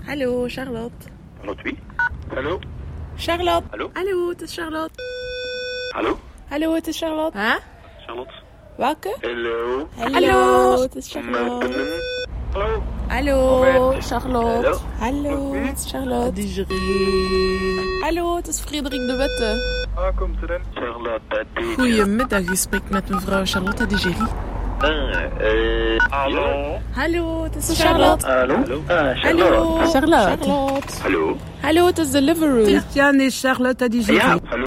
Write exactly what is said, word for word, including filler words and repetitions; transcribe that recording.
Hallo, Charlotte. Met wie? Hallo? Charlotte. Hallo? Hallo, het is Charlotte. Hallo? Hallo, het is Charlotte. Huh? Charlotte? Welke? Hallo? Hallo, het is Charlotte. Hallo? Hallo, Charlotte. Hallo? Hallo, het is Charlotte. Hallo, het is Frederik de Wette. Waar komt er in? Charlotte. Goedemiddag, je spreekt met mevrouw Charlotte de Géry. Ah, eh, hallo? Hallo, het is Charlotte. Hallo? Hallo? Ah, Hallo, Charlotte. Charlotte. Hallo? Hallo, het is Deliveroo. Christian et Charlotte à Digéry. Ja, hallo?